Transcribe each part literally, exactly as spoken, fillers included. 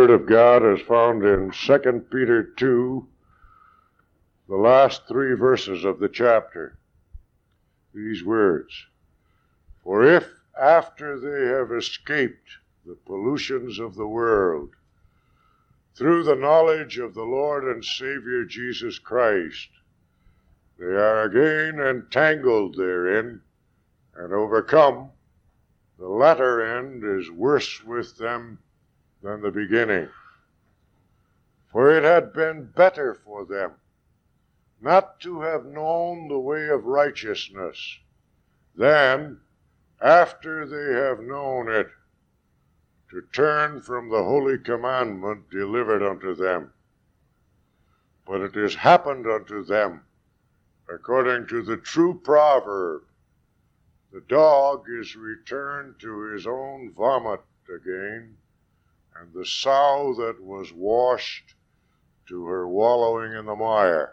Word of God is found in Second Peter two, the last three verses of the chapter. These words, "For if, after they have escaped the pollutions of the world, through the knowledge of the Lord and Savior Jesus Christ, they are again entangled therein and overcome, the latter end is worse with them than the beginning. For it had been better for them not to have known the way of righteousness than, after they have known it, to turn from the holy commandment delivered unto them. But it has happened unto them according to the true proverb, the dog is returned to his own vomit again, and the sow that was washed to her wallowing in the mire."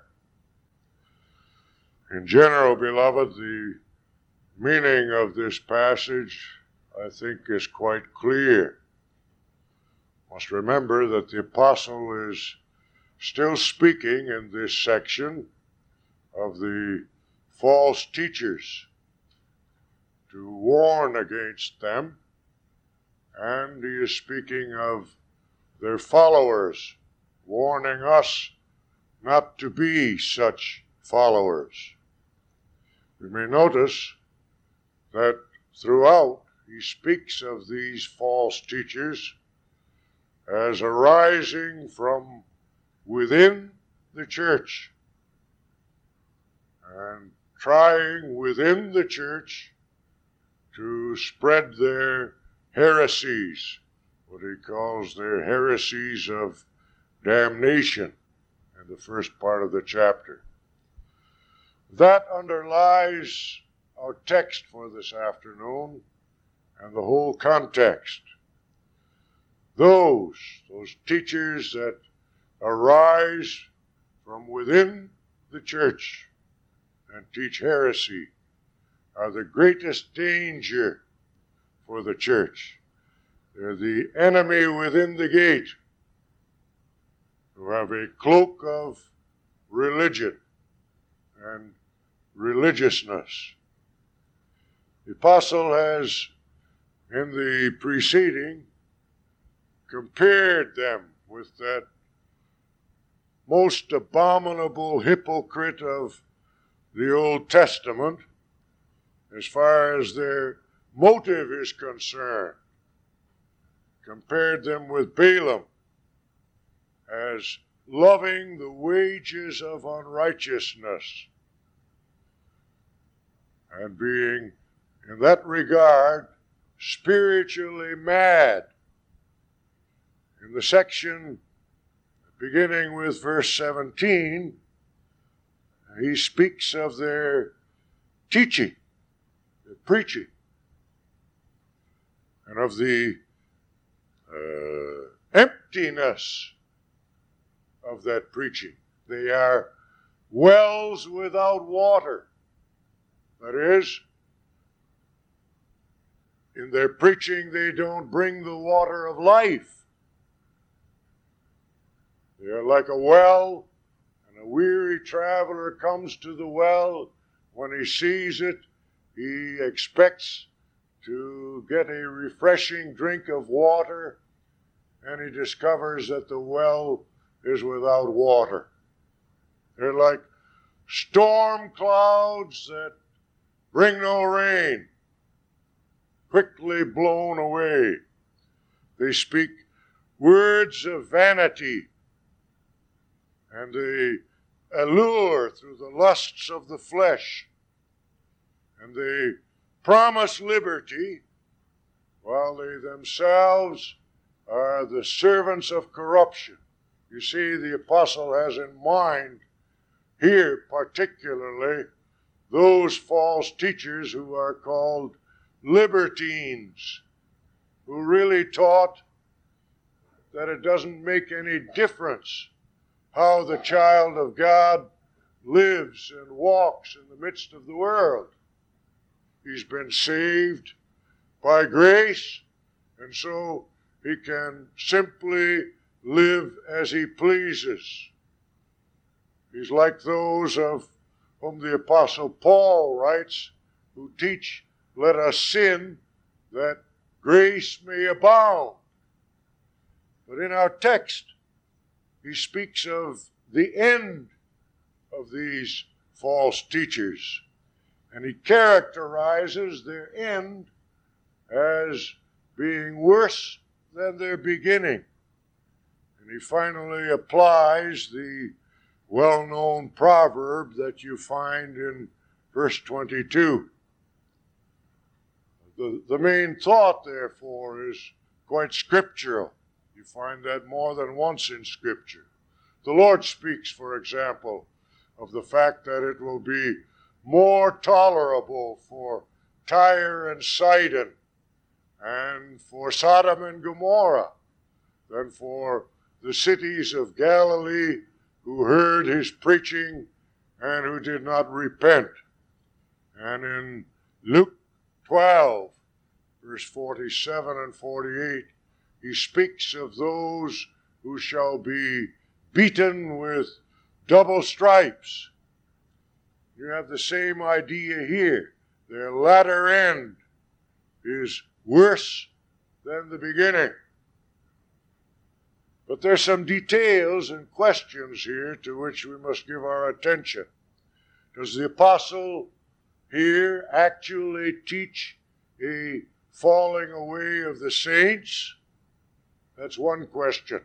In general, beloved, the meaning of this passage, I think, is quite clear. Must remember that the apostle is still speaking in this section of the false teachers to warn against them, and he is speaking of their followers, warning us not to be such followers. We may notice that throughout he speaks of these false teachers as arising from within the church and trying within the church to spread their heresies, what he calls their heresies of damnation in the first part of the chapter. That underlies our text for this afternoon and the whole context. Those, those teachers that arise from within the church and teach heresy are the greatest danger for the church. They're the enemy within the gate who have a cloak of religion and religiousness. The apostle has, in the preceding, compared them with that most abominable hypocrite of the Old Testament as far as their motive is concerned. Compared them with Balaam as loving the wages of unrighteousness and being, in that regard, spiritually mad. In the section beginning with verse seventeen, he speaks of their teaching, their preaching, and of the uh, emptiness of that preaching. They are wells without water. That is, in their preaching, they don't bring the water of life. They are like a well, and a weary traveler comes to the well. When he sees it, he expects to get a refreshing drink of water, and he discovers that the well is without water. They're like storm clouds that bring no rain, quickly blown away. They speak words of vanity, and they allure through the lusts of the flesh, and they promise liberty while they themselves are the servants of corruption. You see, the apostle has in mind here particularly those false teachers who are called libertines, who really taught that it doesn't make any difference how the child of God lives and walks in the midst of the world. He's been saved by grace, and so he can simply live as he pleases. He's like those of whom the Apostle Paul writes, who teach, let us sin, that grace may abound. But in our text, he speaks of the end of these false teachers, and he characterizes their end as being worse than their beginning. And he finally applies the well-known proverb that you find in verse twenty-two. The, the main thought, therefore, is quite scriptural. You find that more than once in Scripture. The Lord speaks, for example, of the fact that it will be more tolerable for Tyre and Sidon and for Sodom and Gomorrah than for the cities of Galilee who heard his preaching and who did not repent. And in Luke twelve, verse forty-seven and forty-eight, he speaks of those who shall be beaten with double stripes. You have the same idea here. Their latter end is worse than the beginning. But there's some details and questions here to which we must give our attention. Does the apostle here actually teach a falling away of the saints? That's one question.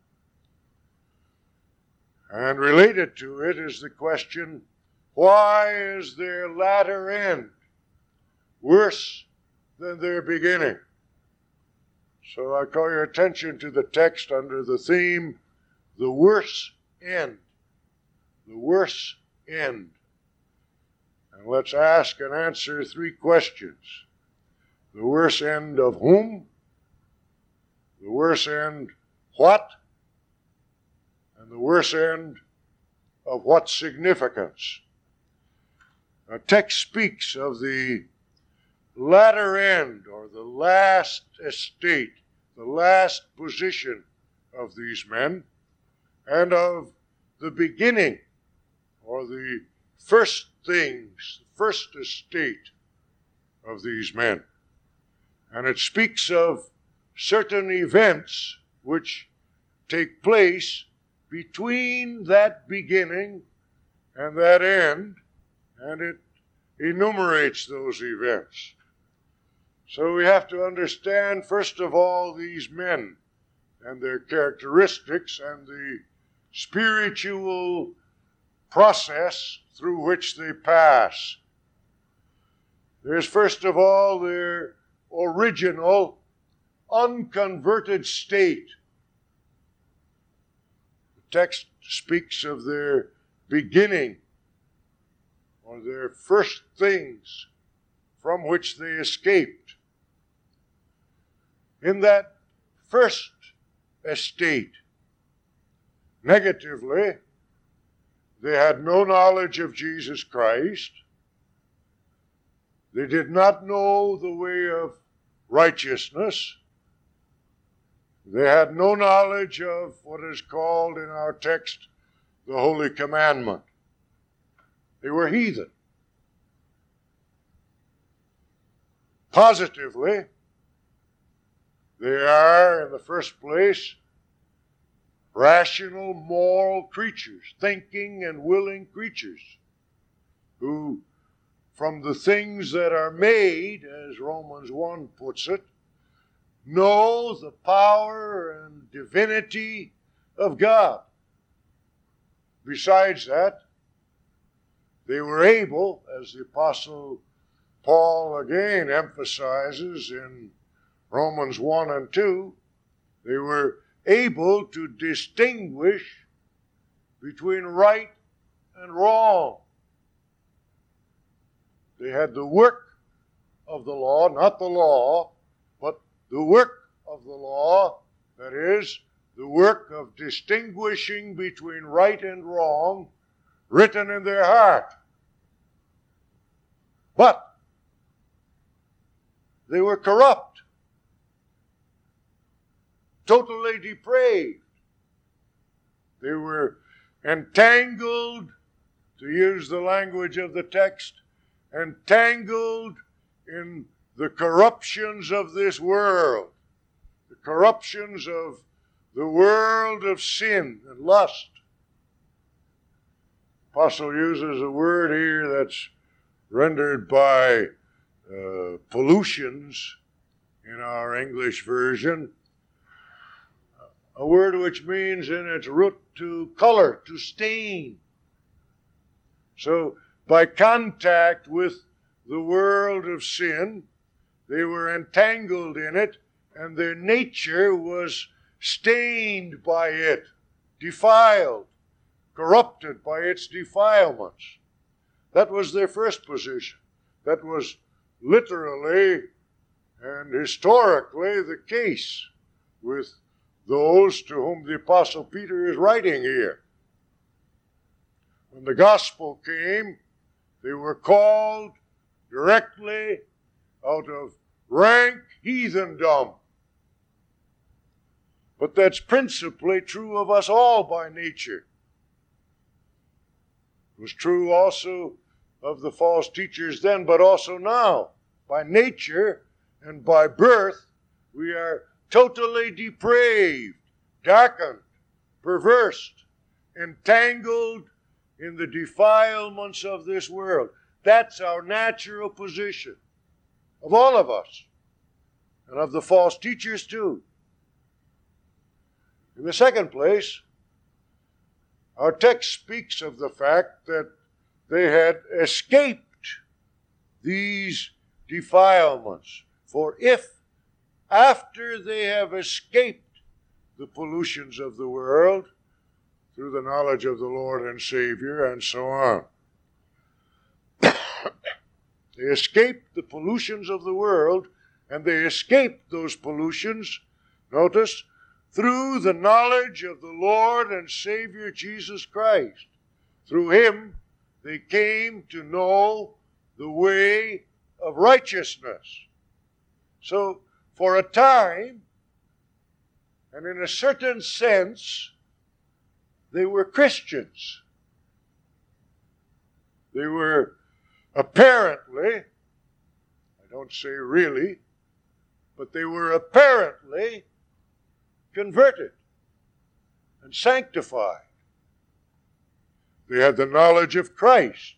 And related to it is the question, why is their latter end worse than their beginning? So I call your attention to the text under the theme, the worse end. The worse end. And let's ask and answer three questions. The worse end of whom? The worse end what? And the worse end of what significance? Our text speaks of the latter end, or the last estate, the last position of these men, and of the beginning, or the first things, the first estate of these men. And it speaks of certain events which take place between that beginning and that end, and it enumerates those events. So we have to understand, first of all, these men and their characteristics and the spiritual process through which they pass. There's, first of all, their original unconverted state. The text speaks of their beginning, or their first things from which they escaped. In that first estate, negatively, they had no knowledge of Jesus Christ. They did not know the way of righteousness. They had no knowledge of what is called in our text the Holy Commandment. They were heathen. Positively, they are, in the first place, rational, moral creatures, thinking and willing creatures, who, from the things that are made, as Romans one puts it, know the power and divinity of God. Besides that, they were able, as the Apostle Paul again emphasizes in Romans one and two, they were able to distinguish between right and wrong. They had the work of the law, not the law, but the work of the law, that is, the work of distinguishing between right and wrong, written in their heart. But they were corrupt, totally depraved, They were entangled, to use the language of the text, entangled in the corruptions of this world, the corruptions of the world of sin and lust. Apostle uses a word here that's rendered by uh, pollutions in our English version, a word which means in its root to color, to stain. So by contact with the world of sin, they were entangled in it, and their nature was stained by it, defiled, corrupted by its defilements. That was their first position. That was literally and historically the case with those to whom the Apostle Peter is writing here. When the gospel came, they were called directly out of rank heathendom. But that's principally true of us all by nature. It was true also of the false teachers then, but also now. By nature and by birth, we are totally depraved, darkened, perverse, entangled in the defilements of this world. That's our natural position, of all of us, and of the false teachers too. In the second place, our text speaks of the fact that they had escaped these defilements. For if, after they have escaped the pollutions of the world, through the knowledge of the Lord and Savior, and so on, they escaped the pollutions of the world, and they escaped those pollutions, notice, through the knowledge of the Lord and Savior Jesus Christ. Through Him, they came to know the way of righteousness. So, for a time, and in a certain sense, they were Christians. They were apparently, I don't say really, but they were apparently converted and sanctified. They had the knowledge of Christ.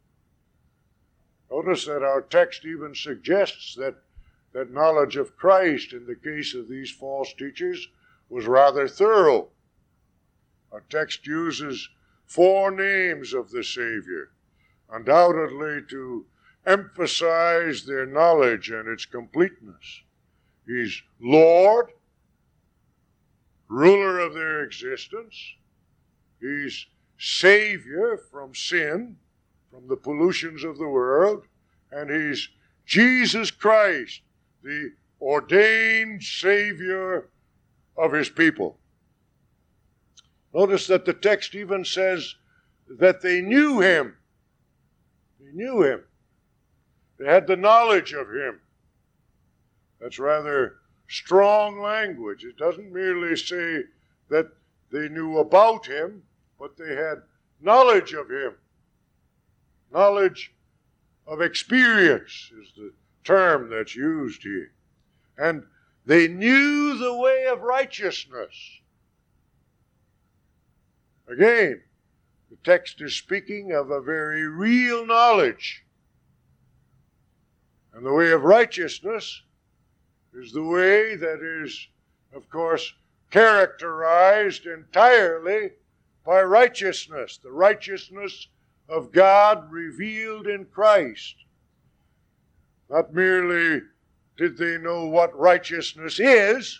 Notice that our text even suggests that that knowledge of Christ in the case of these false teachers was rather thorough. Our text uses four names of the Savior, undoubtedly to emphasize their knowledge and its completeness. He's Lord, ruler of their existence. He's Savior from sin, from the pollutions of the world. And He's Jesus Christ, the ordained Savior of His people. Notice that the text even says that they knew Him. They knew Him. They had the knowledge of Him. That's rather strong language. It doesn't merely say that they knew about Him, but they had knowledge of Him. Knowledge of experience is the term that's used here. And they knew the way of righteousness. Again, the text is speaking of a very real knowledge. And the way of righteousness is the way that is, of course, characterized entirely by righteousness, the righteousness of God revealed in Christ. Not merely did they know what righteousness is,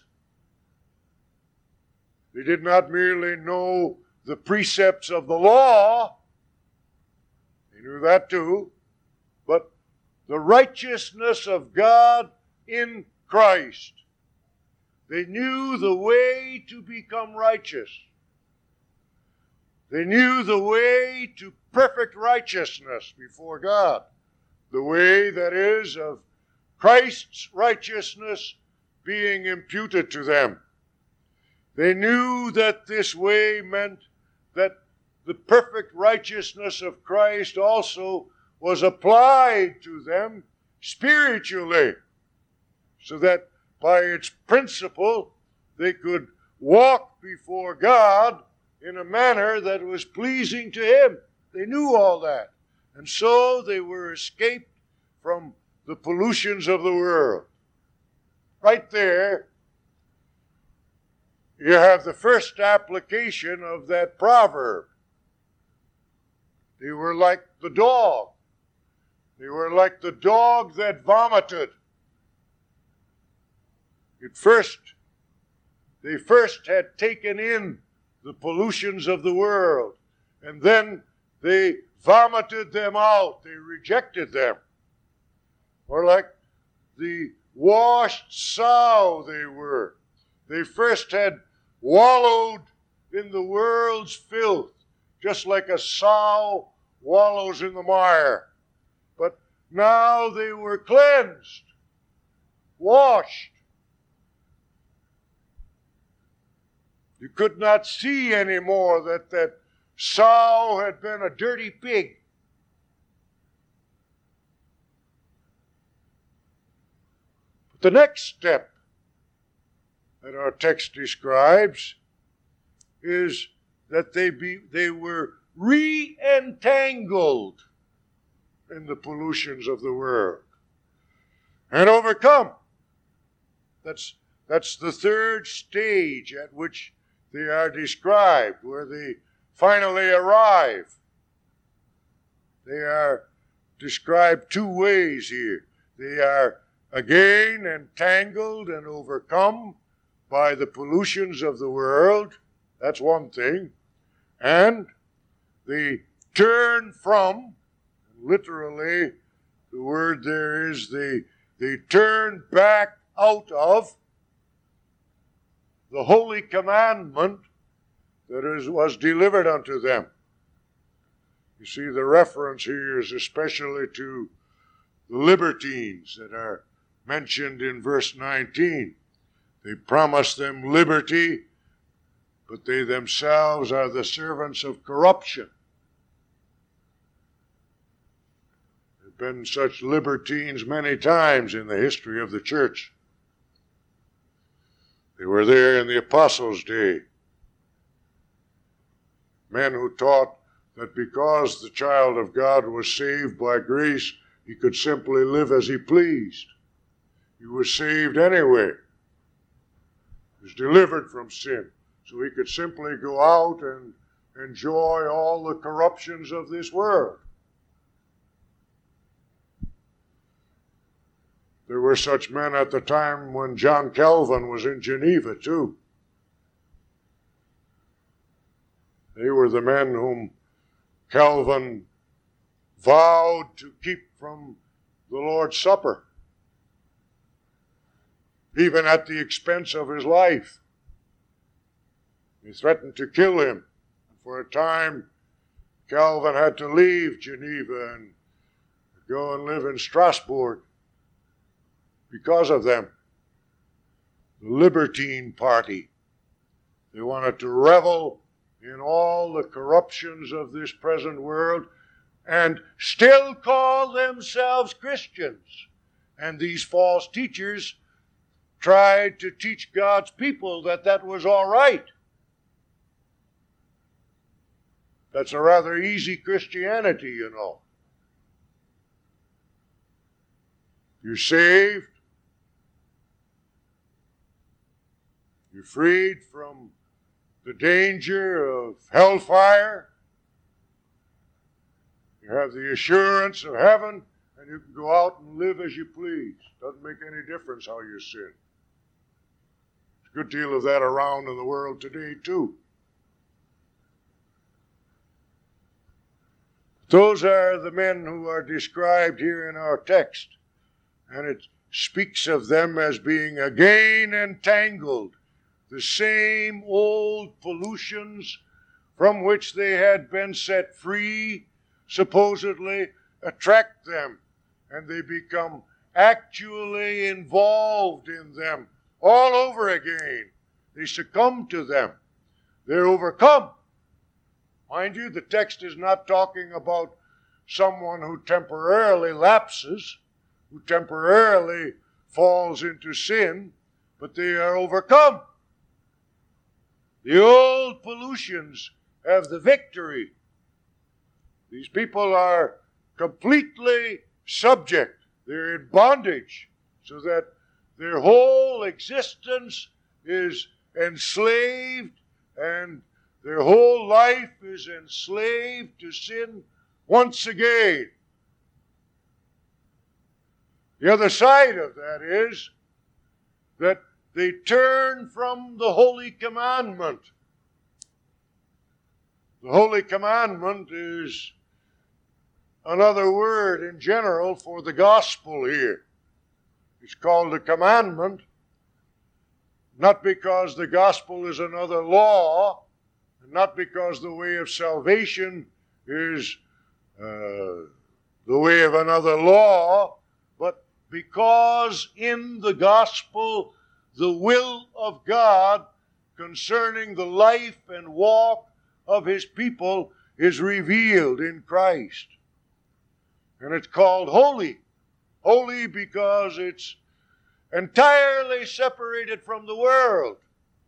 they did not merely know the precepts of the law, they knew that too, but the righteousness of God in Christ. They knew the way to become righteous. They knew the way to perfect righteousness before God. The way, that is, of Christ's righteousness being imputed to them. They knew that this way meant that the perfect righteousness of Christ also was applied to them spiritually, so that by its principle they could walk before God in a manner that was pleasing to Him. They knew all that. And so they were escaped from the pollutions of the world. Right there, you have the first application of that proverb. They were like the dog. They were like the dog that vomited. At first, they first had taken in the pollutions of the world, and then they vomited them out. They rejected them. Or like the washed sow they were. They first had wallowed in the world's filth, just like a sow wallows in the mire. But now they were cleansed, washed. You could not see anymore that that sow had been a dirty pig. But the next step that our text describes is that they be they were re-entangled in the pollutions of the world and overcome. That's that's the third stage at which they are described, where they finally arrive. They are described two ways here. They are again entangled and overcome by the pollutions of the world. That's one thing. And they turn from, literally, the word there is they, they turn back out of the holy commandment that is, was delivered unto them. You see, the reference here is especially to the libertines that are mentioned in verse nineteen. They promise them liberty, but they themselves are the servants of corruption. There have been such libertines many times in the history of the church. They were there in the apostles' day. Men who taught that because the child of God was saved by grace, he could simply live as he pleased. He was saved anyway. He was delivered from sin. So he could simply go out and enjoy all the corruptions of this world. There were such men at the time when John Calvin was in Geneva, too. They were the men whom Calvin vowed to keep from the Lord's Supper, even at the expense of his life. He threatened to kill him. For a time, Calvin had to leave Geneva and go and live in Strasbourg because of them. The libertine party. They wanted to revel in all the corruptions of this present world and still call themselves Christians. And these false teachers tried to teach God's people that that was all right. That's a rather easy Christianity, you know. You're saved. You're freed from the danger of hellfire. You have the assurance of heaven, and you can go out and live as you please. Doesn't make any difference how you sin. There's a good deal of that around in the world today, too. Those are the men who are described here in our text. And it speaks of them as being again entangled. The same old pollutions from which they had been set free, supposedly, attract them. And they become actually involved in them all over again. They succumb to them. They're overcome. Mind you, the text is not talking about someone who temporarily lapses, who temporarily falls into sin, but they are overcome. The old pollutions have the victory. These people are completely subject. They're in bondage, so that their whole existence is enslaved, and their whole life is enslaved to sin once again. The other side of that is that they turn from the holy commandment. The holy commandment is another word in general for the gospel here. It's called a commandment, not because the gospel is another law, and not because the way of salvation is uh, the way of another law, but because in the gospel the will of God concerning the life and walk of His people is revealed in Christ. And it's called holy. Holy because it's entirely separated from the world.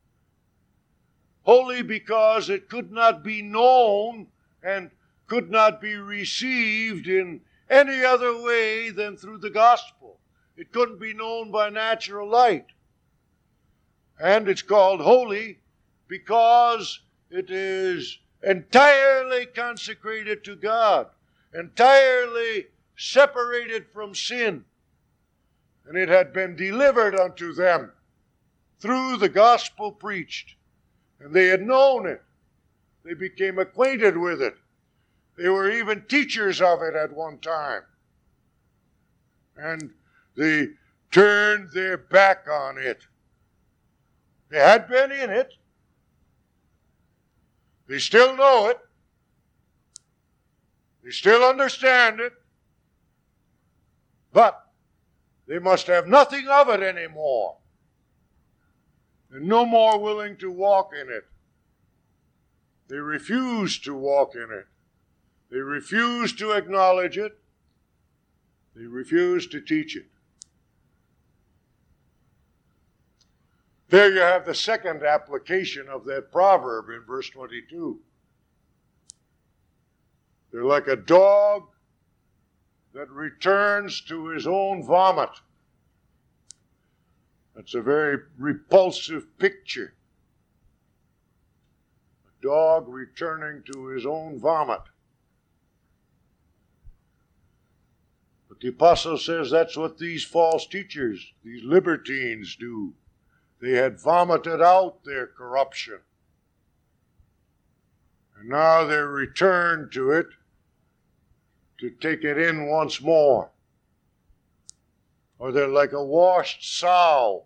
Holy because it could not be known and could not be received in any other way than through the gospel. It couldn't be known by natural light. And it's called holy because it is entirely consecrated to God, entirely separated from sin. And it had been delivered unto them through the gospel preached. And they had known it. They became acquainted with it. They were even teachers of it at one time. And they turned their back on it. They had been in it. They still know it. They still understand it. But they must have nothing of it anymore. They're no more willing to walk in it. They refuse to walk in it. They refuse to acknowledge it. They refuse to teach it. There you have the second application of that proverb in verse twenty-two. They're like a dog that returns to his own vomit. That's a very repulsive picture. A dog returning to his own vomit. But the apostle says that's what these false teachers, these libertines do. They had vomited out their corruption. And now they're returned to it to take it in once more. Or they're like a washed sow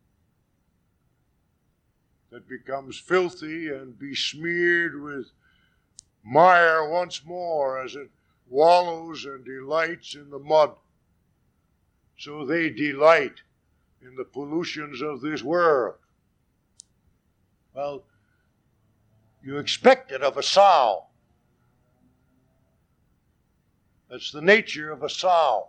that becomes filthy and besmeared with mire once more as it wallows and delights in the mud. So they delight in the pollutions of this world. Well, you expect it of a sow. That's the nature of a sow.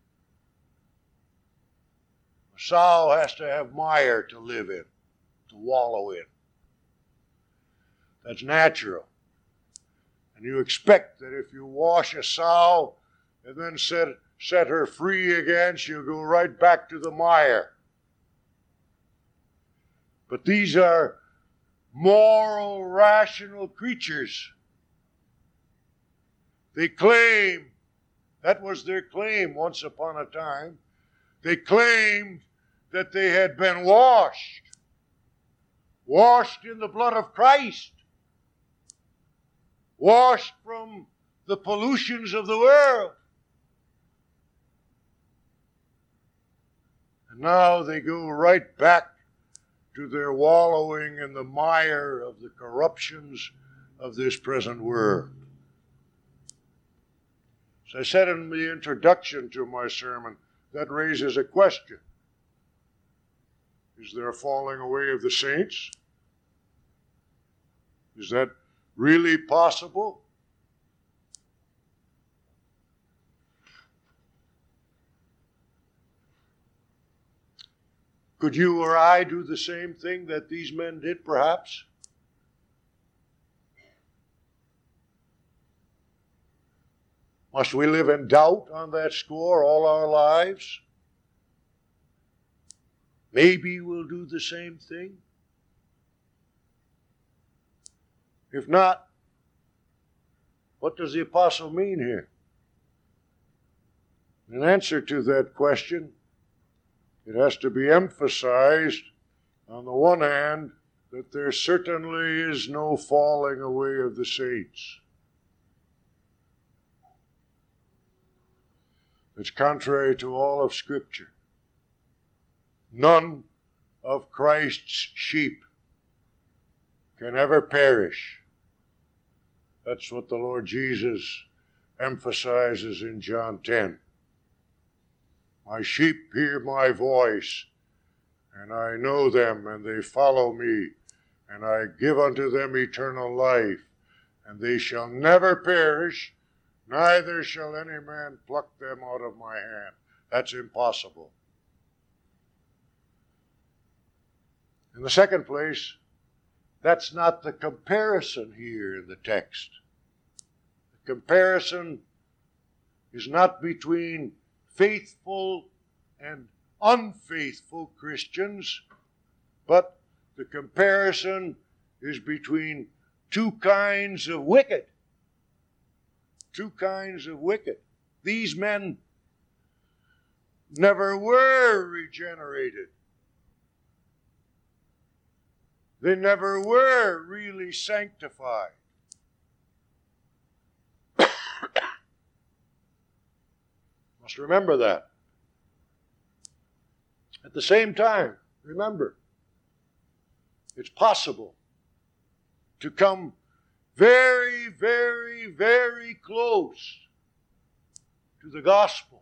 A sow has to have mire to live in, to wallow in. That's natural. And you expect that if you wash a sow and then set, set her free again, she'll go right back to the mire. But these are moral, rational creatures. They claim, that was their claim once upon a time, they claimed that they had been washed, washed in the blood of Christ, washed from the pollutions of the world. And now they go right back to their wallowing in the mire of the corruptions of this present world. As I said in the introduction to my sermon, that raises a question. Is there a falling away of the saints? Is that really possible? Could you or I do the same thing that these men did, perhaps? Must we live in doubt on that score all our lives? Maybe we'll do the same thing. If not, what does the apostle mean here? In answer to that question, it has to be emphasized, on the one hand, that there certainly is no falling away of the saints. It's contrary to all of Scripture. None of Christ's sheep can ever perish. That's what the Lord Jesus emphasizes in John ten. My sheep hear my voice, and I know them, and they follow me, and I give unto them eternal life, and they shall never perish, neither shall any man pluck them out of my hand. That's impossible. In the second place, that's not the comparison here in the text. The comparison is not between faithful and unfaithful Christians, but the comparison is between two kinds of wicked. Two kinds of wicked. These men never were regenerated. They never were really sanctified. Must remember that. At the same time, remember, it's possible to come very, very, very close to the gospel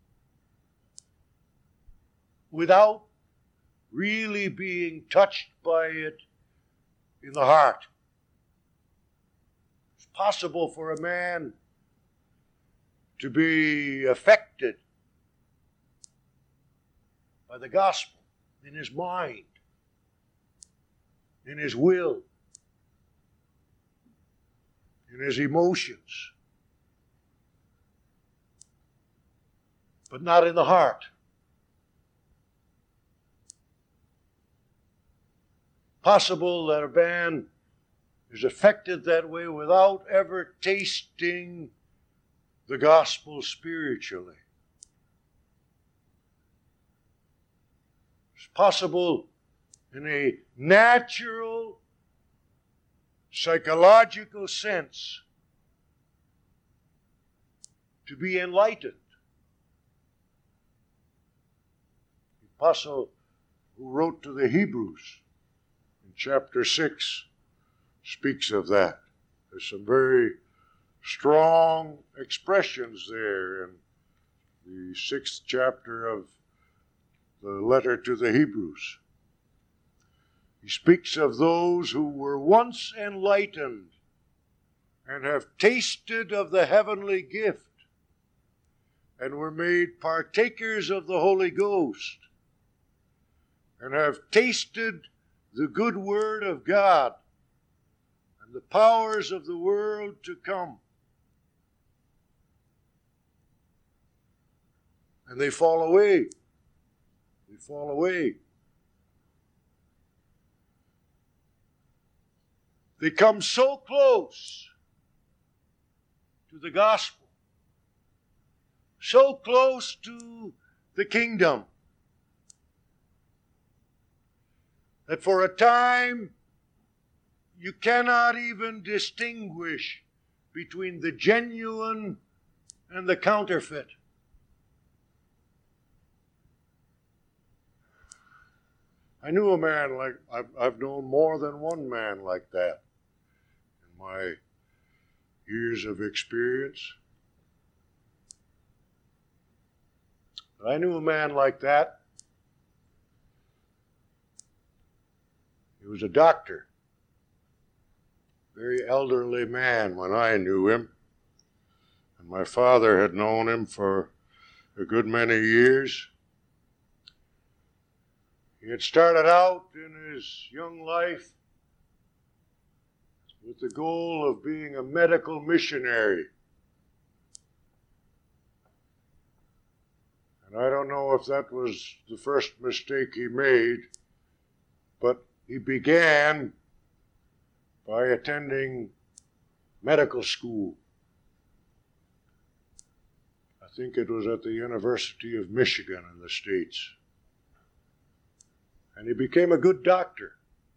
without really being touched by it in the heart. It's possible for a man to be affected by the gospel in his mind, in his will, in his emotions, but not in the heart. Possible that a man is affected that way without ever tasting the gospel spiritually. It's possible in a natural, psychological sense to be enlightened. The apostle who wrote to the Hebrews in chapter six speaks of that. There's some very strong expressions there in the sixth chapter of the letter to the Hebrews. He speaks of those who were once enlightened and have tasted of the heavenly gift and were made partakers of the Holy Ghost and have tasted the good word of God and the powers of the world to come. And they fall away. They fall away. They come so close to the gospel, so close to the kingdom, that for a time you cannot even distinguish between the genuine and the counterfeit. I knew a man like, I've, I've known more than one man like that in my years of experience. But I knew a man like that. He was a doctor, very elderly man when I knew him. And my father had known him for a good many years. He had started out in his young life with the goal of being a medical missionary. And I don't know if that was the first mistake he made, but he began by attending medical school. I think it was at the University of Michigan in the States. And he became a good doctor.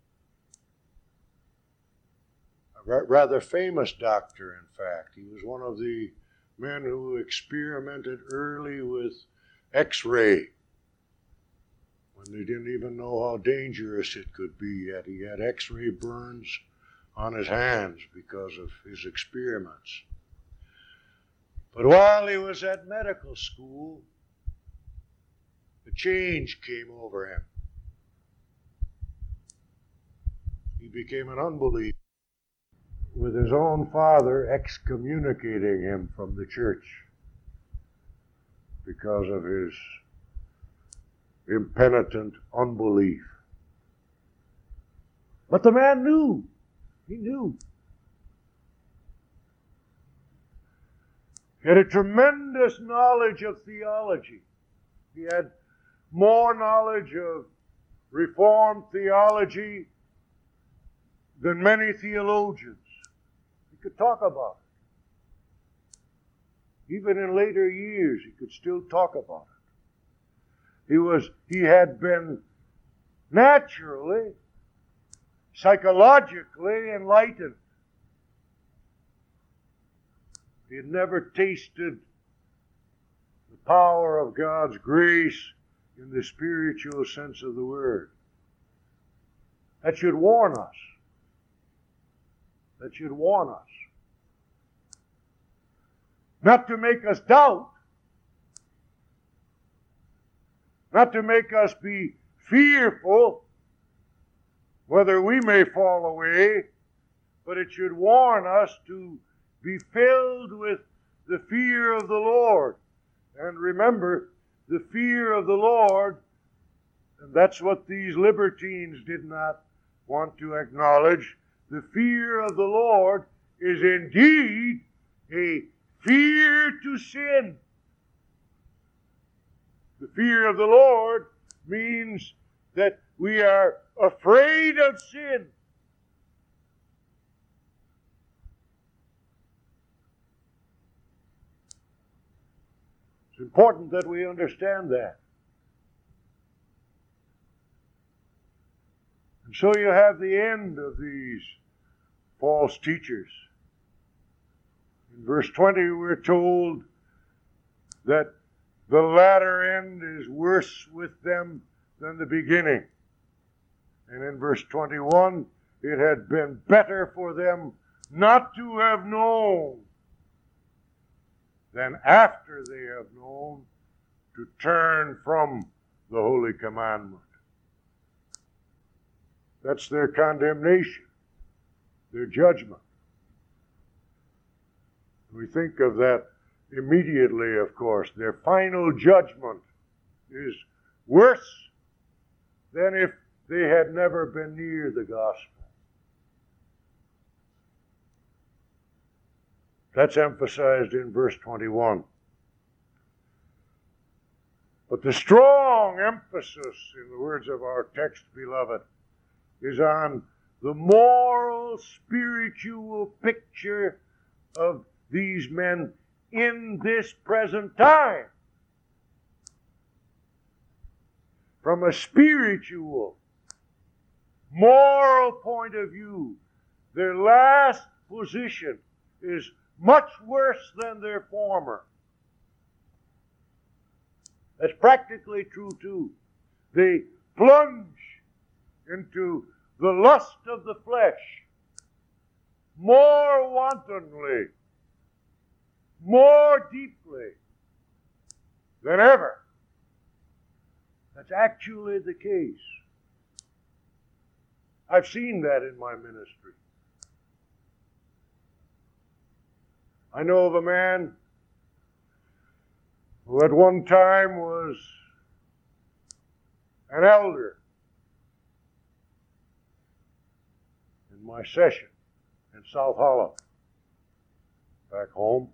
A ra- rather famous doctor, in fact. He was one of the men who experimented early with X-ray when they didn't even know how dangerous it could be yet. He had X-ray burns on his hands because of his experiments. But while he was at medical school, a change came over him. He became an unbeliever, with his own father excommunicating him from the church because of his impenitent unbelief. But the man knew. He knew. He had a tremendous knowledge of theology. He had more knowledge of Reformed theology than many theologians. He could talk about it. Even in later years, he could still talk about it. He was, he had been naturally, psychologically enlightened. He had never tasted the power of God's grace in the spiritual sense of the word. That should warn us. That should warn us. Not to make us doubt. Not to make us be fearful whether we may fall away, but it should warn us to be filled with the fear of the Lord. And remember, the fear of the Lord, and that's what these libertines did not want to acknowledge, the fear of the Lord is indeed a fear to sin. The fear of the Lord means that we are afraid of sin. It's important that we understand that. And so you have the end of these false teachers. In verse twenty, we're told that the latter end is worse with them than the beginning. And in verse twenty-one, it had been better for them not to have known than after they have known to turn from the holy commandment. That's their condemnation, their judgment. We think of that immediately, of course. Their final judgment is worse than if they had never been near the gospel. That's emphasized in verse twenty-one. But the strong emphasis, in the words of our text, beloved, is on the moral, spiritual picture of these men in this present time. From a spiritual, moral point of view, their last position is much worse than their former. That's practically true too. They plunge into the lust of the flesh more wantonly, more deeply than ever. That's actually the case. I've seen that in my ministry. I know of a man who at one time was an elder in my session in South Holland, back home.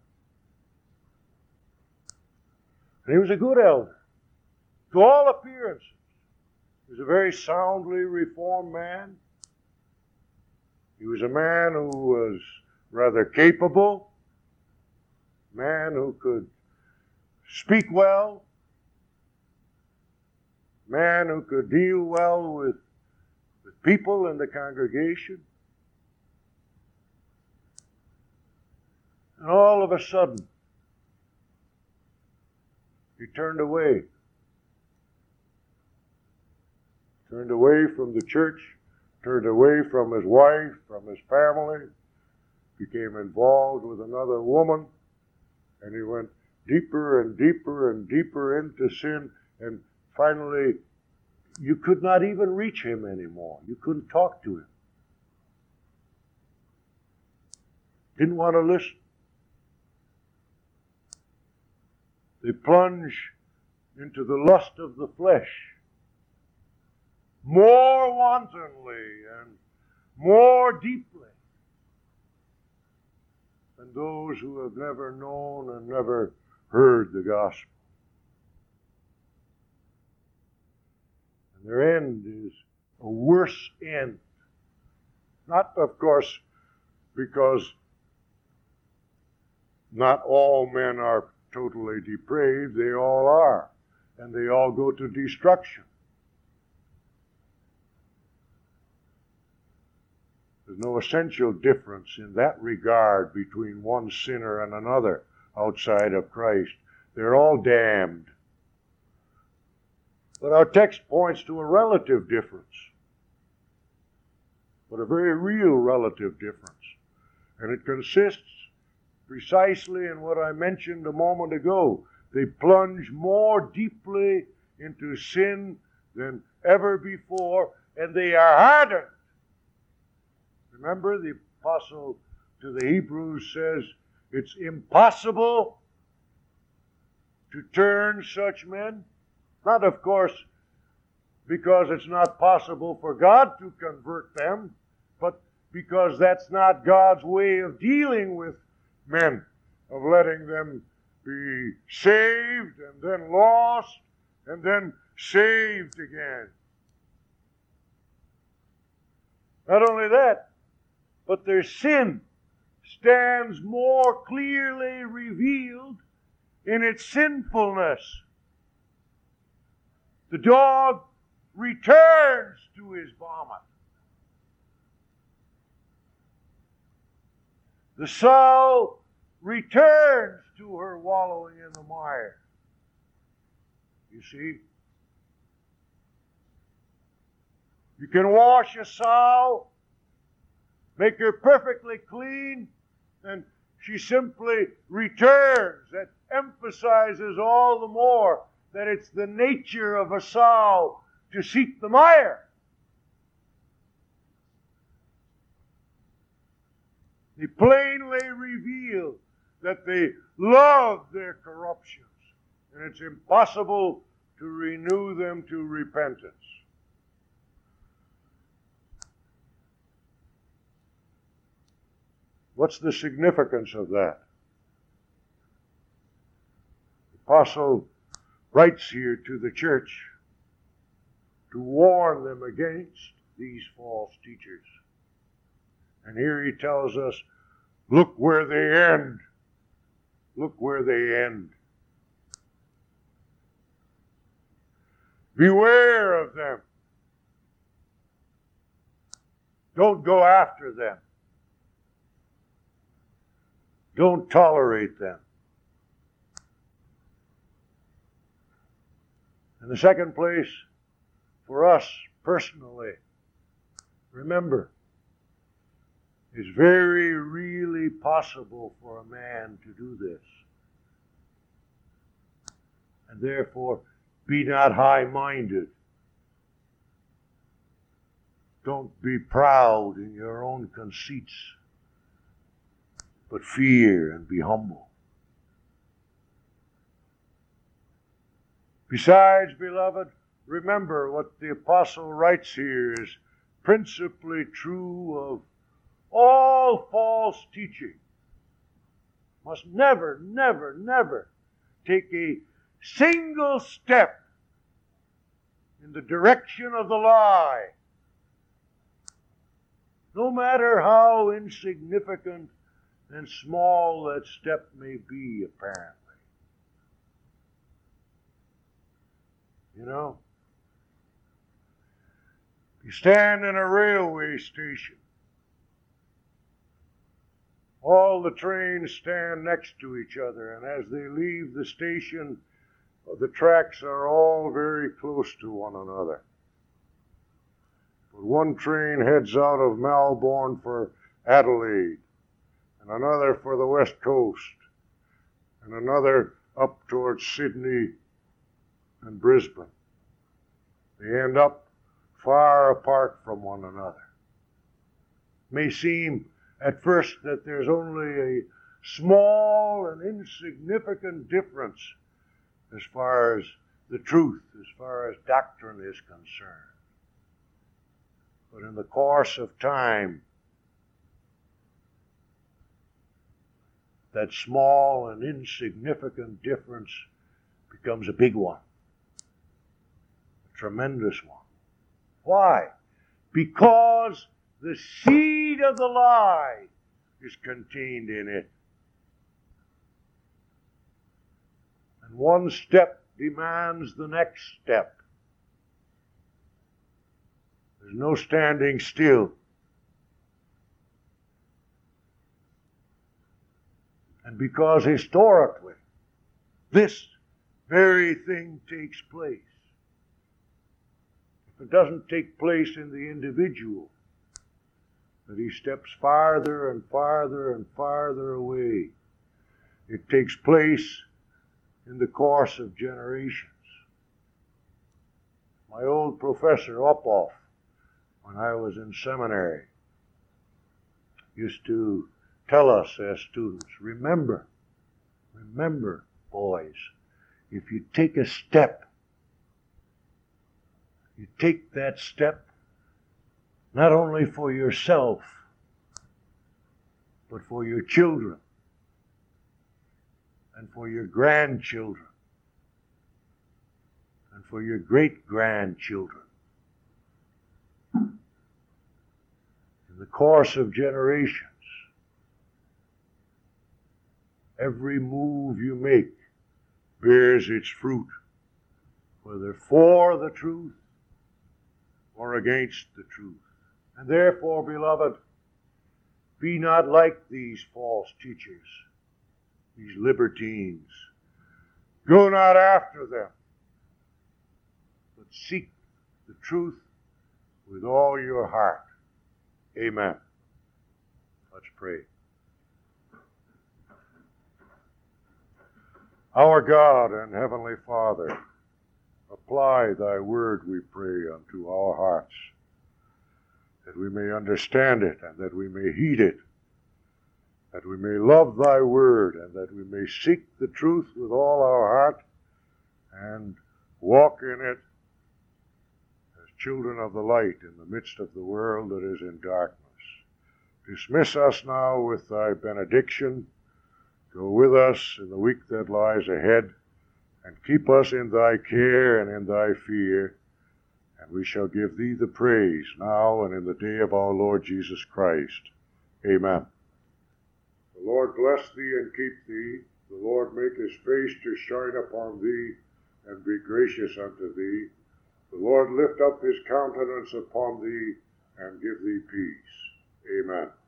And he was a good elder. To all appearances, he was a very soundly reformed man. He was a man who was rather capable, a man who could speak well, a man who could deal well with, with people in the congregation. And all of a sudden, he turned away. Turned away from the church, turned away from his wife, from his family, became involved with another woman, and he went deeper and deeper and deeper into sin, and finally, you could not even reach him anymore. You couldn't talk to him. Didn't want to listen. They plunge into the lust of the flesh more wantonly and more deeply than those who have never known and never heard the gospel. And their end is a worse end. Not, of course, because not all men are totally depraved. They all are. And they all go to destruction. There's no essential difference in that regard between one sinner and another outside of Christ. They're all damned. But our text points to a relative difference. But a very real relative difference. And it consists precisely in what I mentioned a moment ago. They plunge more deeply into sin than ever before, and they are hardened. Remember, the apostle to the Hebrews says it's impossible to turn such men. Not, of course, because it's not possible for God to convert them, but because that's not God's way of dealing with men, of letting them be saved and then lost and then saved again. Not only that, but their sin stands more clearly revealed in its sinfulness. The dog returns to his vomit. The sow returns to her wallowing in the mire. You see? You can wash a sow, make her perfectly clean, and she simply returns. That emphasizes all the more that it's the nature of a sow to seek the mire. They plainly reveal that they love their corruptions, and it's impossible to renew them to repentance. What's the significance of that? The apostle writes here to the church to warn them against these false teachers. And here he tells us, look where they end. Look where they end. Beware of them. Don't go after them. Don't tolerate them. In the second place, for us personally, remember, it's very really possible for a man to do this. And therefore, be not high-minded. Don't be proud in your own conceits. but fear and be humble. Besides, beloved, remember what the apostle writes here is principally true of all false teaching. Must never, never, never take a single step in the direction of the lie, no matter how insignificant and small that step may be, apparently. You know, you stand in a railway station. All the trains stand next to each other, and as they leave the station, the tracks are all very close to one another. But one train heads out of Melbourne for Adelaide, and another for the West Coast, and another up towards Sydney and Brisbane. They end up far apart from one another. It may seem at first that there's only a small and insignificant difference as far as the truth, as far as doctrine is concerned. But in the course of time, that small and insignificant difference becomes a big one. A tremendous one. Why? Because the seed of the lie is contained in it. And one step demands the next step. There's no standing still. And because historically this very thing takes place, if it doesn't take place in the individual, that he steps farther and farther and farther away, it takes place in the course of generations. My old professor, Uphoff, when I was in seminary, used to tell us as students, remember, remember, boys, if you take a step, you take that step not only for yourself, but for your children and for your grandchildren and for your great-grandchildren. In the course of generations, every move you make bears its fruit, whether for the truth or against the truth. And therefore, beloved, be not like these false teachers, these libertines. Go not after them, but seek the truth with all your heart. Amen. Let's pray. Our God and Heavenly Father, apply thy word, we pray, unto our hearts, that we may understand it and that we may heed it, that we may love thy word and that we may seek the truth with all our heart and walk in it as children of the light in the midst of the world that is in darkness. Dismiss us now with thy benediction. Go with us in the week that lies ahead, and keep us in thy care and in thy fear, and we shall give thee the praise now and in the day of our Lord Jesus Christ. Amen. The Lord bless thee and keep thee. The Lord make his face to shine upon thee and be gracious unto thee. The Lord lift up his countenance upon thee and give thee peace. Amen.